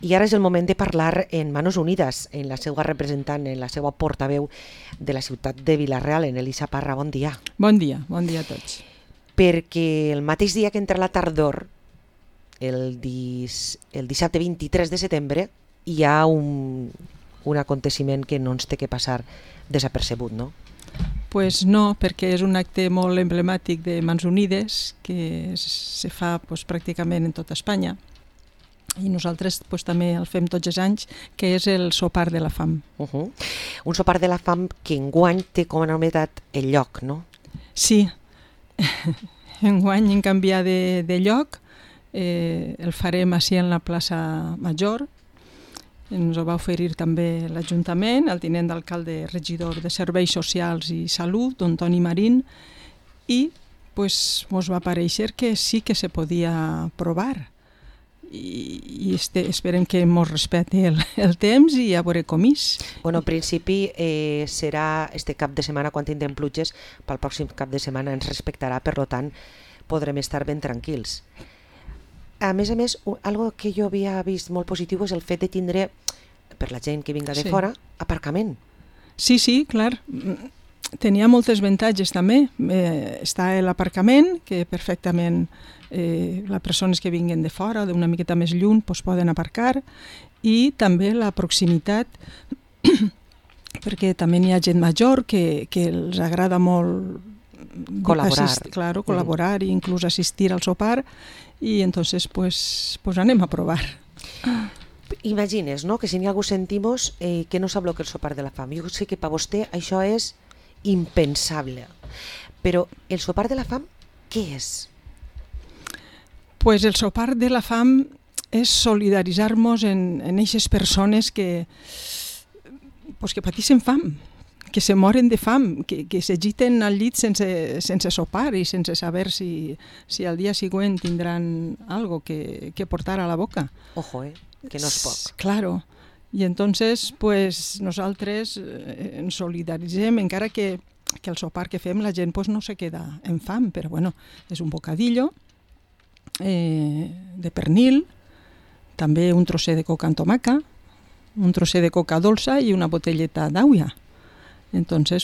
I ara és el moment de parlar en Manos Unides, en la seva representant, en la seva portaveu de la ciutat de Vila-real, en Elisa Parra. Bon dia. Bon dia a tots. Perquè el mateix dia que entra la tardor, el dissabte 23 de setembre, hi ha un aconteciment que no ens té que passar desapercebut, no? Pues no, perquè és un acte molt emblemàtic de Mans Unides que se fa pràcticament en tota Espanya. I nosaltres també el fem tots els anys, que és el sopar de la fam. Un sopar de la fam que enguany té com a novetat el lloc, no? Sí, enguany hem canviat de lloc, el farem així en la plaça Major, ens ho va oferir també l'Ajuntament, el tinent d'alcalde regidor de Serveis Socials i Salut, don Toni Marín, i ens va parèixer que sí que se podia provar. I esperem que ens respecti el temps i a veure com és. Bueno, en principi serà este cap de setmana, quan tindrem pluges, pel pròxim cap de setmana ens respectarà, per tant podrem estar ben tranquils. A més, algo que jo havia vist molt positiu és el fet de tindre, per la gent que vinga de fora, aparcament. Sí, clar. Tenia molts avantatges també. Està l'aparcament, que perfectament les persones que vinguen de fora, d'una miqueta més lluny, poden aparcar, i també la proximitat, perquè també hi ha gent major que els agrada molt col·laborar i inclús assistir al sopar, i entonces anem a provar. Imagines, no?, que si n'hi ha algú sentimos que no sap el que és el sopar de la fam. Jo sé que per vostè això és impensable, però el sopar de la fam què és? Pues el sopar de la fam és solidaritzar-nos en aquestes persones que pateixen fam, que se moren de fam, que s'agiten al llit sense sopar i sense saber si al dia següent tindran algo que portar a la boca. Ojo, que no és poc. Claro. I entonces nosaltres ens solidaritzem, encara que el sopar que fem la gent no se queda en fam, però bueno, és un bocadillo de pernil, també un trosset de coca amb tomaca, un trosset de coca dolça i una botelleta d'aigua. Entonces,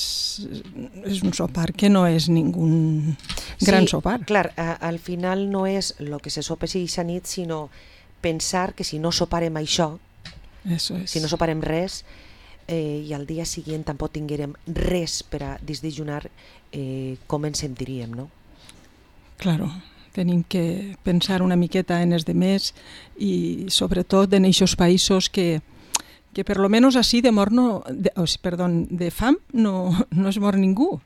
és un sopar que no és ningún gran sopar. Clar, al final no és el que se sopa aquesta nit, sinó pensar que si no soparem això, si no soparem res, i al dia següent tampoc tinguérem res per a desdejunar, com ens sentiríem, no? Claro, tenim que pensar una miqueta en els demés i sobretot en aquests països que per lo menos així de fam no es mor ningú.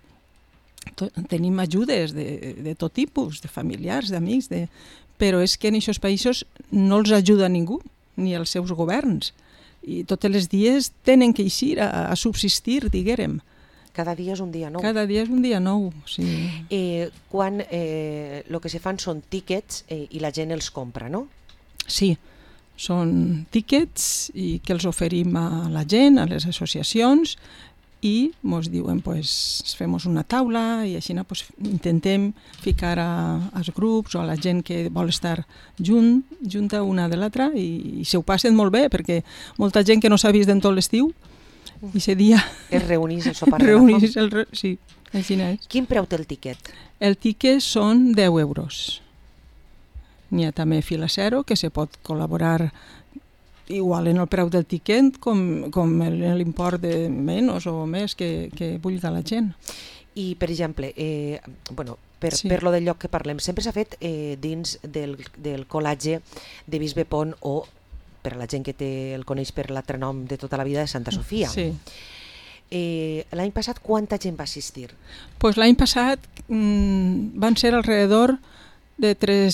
Tenim ajudes de tot tipus, de familiars, d'amics, però és que en aquests països no els ajuda ningú, ni els seus governs. I tots els dies tenen que eixir a subsistir, diguérem. Cada dia és un dia nou. Cada dia és un dia nou, sí. Quan el que se fan són tíquets i la gent els compra, no? Sí, són tíquets i que els oferim a la gent, a les associacions, i ens diuen, fem una taula i així intentem ficar als grups o a la gent que vol estar junta una de l'altra i se ho passen molt bé, perquè molta gent que no s'ha vist en tot l'estiu i aquest dia es reunís el sopar de la fam. Sí, així és. Quin preu té el tíquet? El tíquet són 10 euros. N'hi ha també fila zero, que se pot col·laborar igual en el preu del tíquet com l'import de menys o més que vulgui la gent. I, per exemple, per lo del lloc que parlem, sempre s'ha fet dins del col·legi de Bisbe Pont o, per a la gent que el coneix per l'altre nom de tota la vida, de Santa Sofia. Sí. L'any passat, quanta gent va assistir? L'any passat van ser alrededor de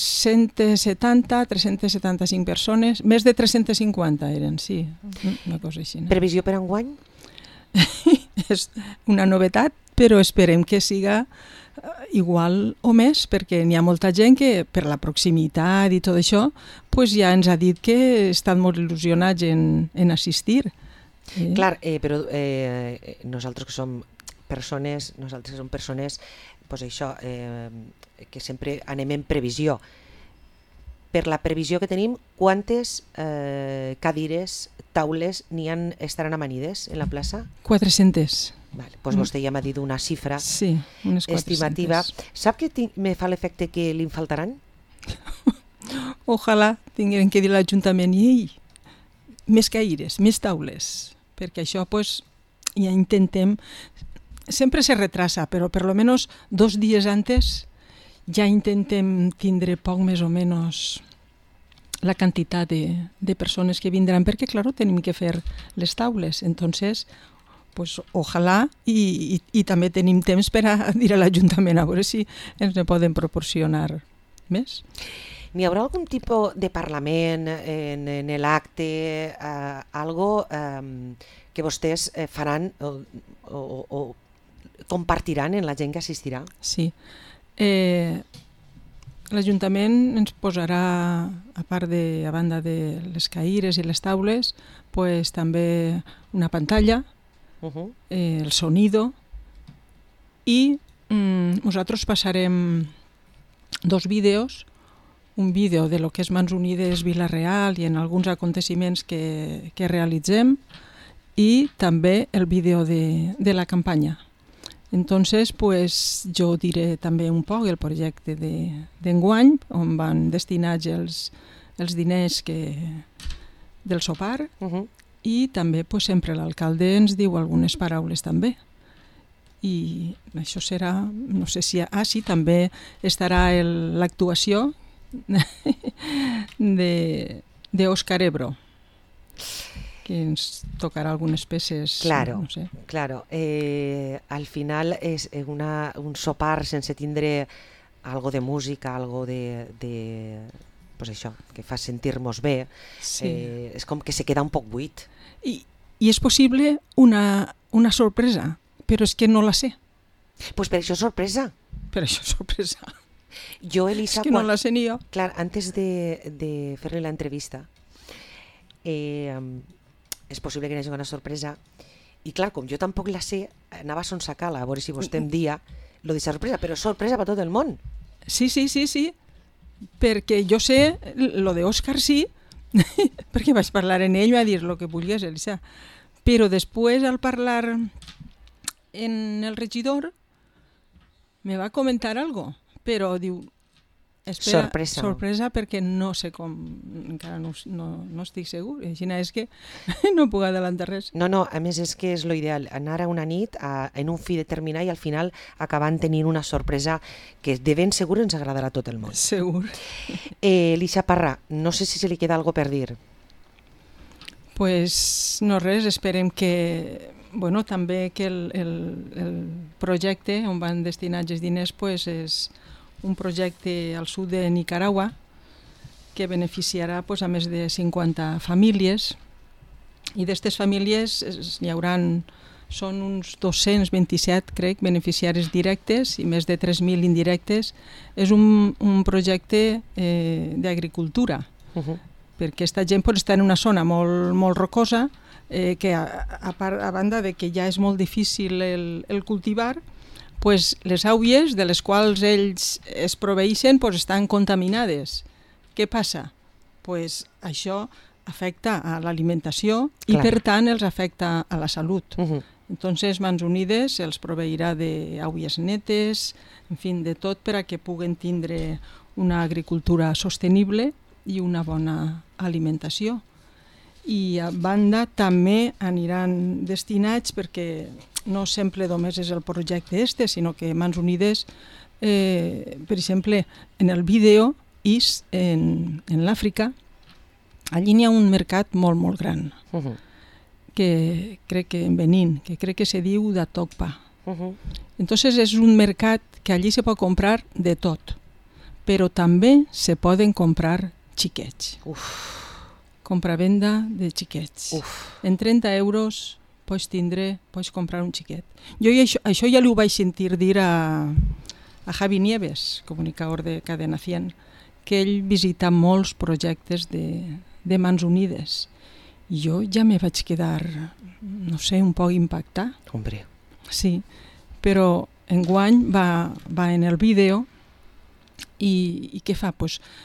370-375 persones, més de 350 eren, sí, una cosa així. Previsió per enguany? És una novetat, però esperem que siga igual o més, perquè n'hi ha molta gent que per la proximitat i tot això ja ens ha dit que estan molt il·lusionats en assistir. Clar, però nosaltres que som persones, que sempre anem en previsió. per la previsió que tenim, quantes cadires, taules estaran amanides en la plaça? 400. Vale, doncs vostè ja m'ha dit una xifra sí, unes 400. Estimativa. Sap que me fa l'efecte que li faltaran? Ojalà tinguem que dir a l'Ajuntament i més caires, més taules, perquè això pues, ja intentem, sempre se retrasa, però per lo menos 2 dies antes ja intentem tindre poc més o menys la quantitat de persones que vindran, perquè claro, tenim que fer les taules, entonces pues ojalà i també tenim temps per a dir a l'Ajuntament a veure si ens ne poden proporcionar més. N'hi haurà algun tipus de parlament en l'acte, algo que vostès faran o compartiran en la gent que assistirà? Sí. L'Ajuntament ens posarà, a part a banda de les caires i les taules, pues, també una pantalla, el sonido, i nosaltres passarem 2 vídeos, un vídeo de lo que és Mans Unides Vila-real i en alguns aconteciments que realitzem, i també el vídeo de la campanya. Entonces, pues, jo diré també un poc el projecte d'enguany, on van destinats els diners del sopar, i també pues, sempre l'alcalde ens diu algunes paraules també. I això serà, no sé si... sí, també estarà l'actuació d'Òscar Ebro, que ens tocarà algunes peces. Claro, no sé. Claro. Al final és un sopar sense tindre algo de música, algo de pues això, que fa sentir-nos bé. Sí. És com que se queda un poc buit. I és possible una sorpresa, però és que no la sé. Pues per això és sorpresa. Per això és sorpresa. Jo, Elisa, és que no la sé ni jo. Clar, antes de fer-li l'entrevista, és possible que n'hi hagi una sorpresa, i clar, com jo tampoc la sé, anava a sonsacar-la, a veure si vostè em dia lo de sorpresa, però sorpresa per tot el món. Sí, perquè jo sé lo d'Òscar, sí, perquè vaig parlar en ell, va dir lo que volies, Elisa, però després al parlar en el regidor me va comentar algo, però diu, espera, sorpresa perquè no sé com, encara no estic segur, així és que no puc adelantar res. No, a més és que és lo ideal, anar a una nit en un fi determinat i al final acabant tenint una sorpresa que de ben segur ens agradarà a tot el món. Segur. Elisa Parra, no sé si se li queda algo per dir. Pues no res, esperem que també que el projecte on van destinats els diners pues, és un projecte al sud de Nicaragua que beneficiarà pues, a més de 50 famílies, i d'aquestes famílies són uns 227, crec, beneficiaris directes i més de 3.000 indirectes. És un projecte d'agricultura, perquè aquesta gent pot estar en una zona molt rocosa, que a banda de que ja és molt difícil el cultivar, pues les aigües de les quals ells es proveeixen pues estan contaminades. Què passa? Pues això afecta a l'alimentació i per tant els afecta a la salut. Entonces Mans Unides els proveirà d'aigües netes, en fi, de tot per a que puguen tindre una agricultura sostenible i una bona alimentació. I a banda també aniran destinats, perquè no sempre només és el projecte sinó que Mans Unides, per exemple, en el vídeo és en l'Àfrica, allí n'hi ha un mercat molt gran, que crec que en Benín, que crec que se diu Datokpa. Entonces és un mercat que allí se pot comprar de tot, però també se poden comprar xiquets. Compra-venda de xiquets. En 30 euros pots comprar un xiquet. Jo això ja ho vaig sentir dir a Javi Nieves, comunicador de Cadena 100, que ell visita molts projectes de Mans Unides. I jo ja me vaig quedar, no sé, un poc impactat. Hombre. Sí, però enguany va en el vídeo i què fa? Pues,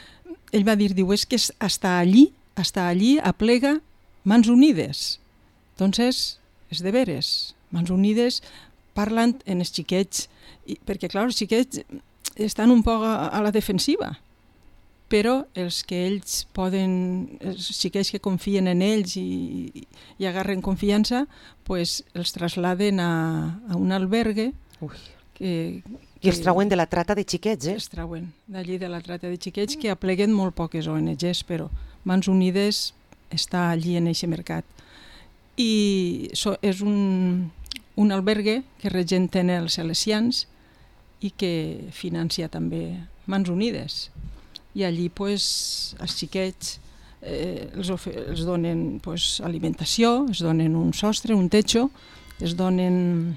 ell va dir, diu, és que hasta allí aplega Mans Unides. Entonces, és de veres. Mans Unides parlen en els xiquets, perquè, clar, els xiquets estan un poc a la defensiva, però els que ells poden, els xiquets que confien en ells i agarren confiança, pues els trasladen a un albergue. I els trauen de la trata de xiquets, Els trauen d'allí de la trata de xiquets, que apleguen molt poques ONGs, però Mans Unides està allí en aquest mercat. I és un albergue que regenten els salesians i que financia també Mans Unides. I allí pues, els xiquets els donen pues, alimentació, els donen un sostre, un techo, els donen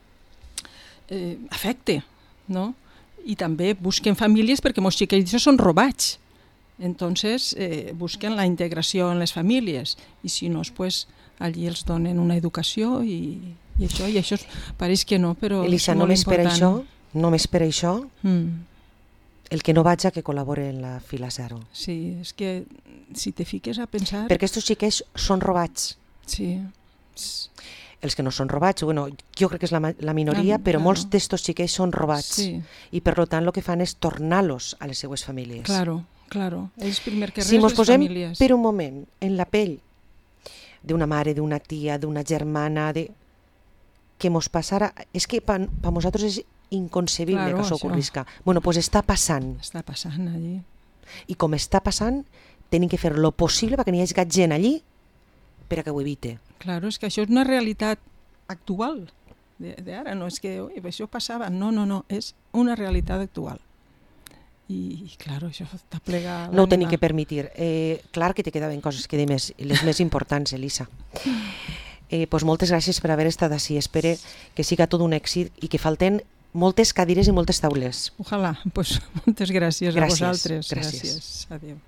afecte, no? I també busquen famílies perquè molts xiquets són robats. Entonces busquen la integració en les famílies i si no, pues, allí els donen una educació i això pareix que no, però Elisa, és molt important. Només per això el que no vaig a que col·labore en la fila zero. Sí, és que si te fiques a pensar... Perquè aquests xiquets són robats. Sí. Els que no són robats, bueno, jo crec que és la minoria, però molts d'estos xiquets són robats. Sí. I per tant el que fan és tornar-los a les seues famílies. Claro. És primer que res si mos les posem famílies. Per un moment en la pell d'una mare, d'una tia, d'una germana, que mos passara... És que per nosaltres és inconcebible que això ocorrisca. Bueno, pues està passant. Està passant allí. I com està passant, tenim que fer lo possible perquè n'hi hagi gent allí per a que ho evite. Claro, és que això és una realitat actual d'ara, no és que això passava, no, és una realitat actual. I claro, això t'aplega... No ho tenim que permetre. Clar que te quedaven coses que dir més, les més importants, Elisa. Pues moltes gràcies per haver estat així. Espero que siga tot un èxit i que falten moltes cadires i moltes taules. Ojalà, pues moltes gràcies a vosaltres. Gràcies. Adéu.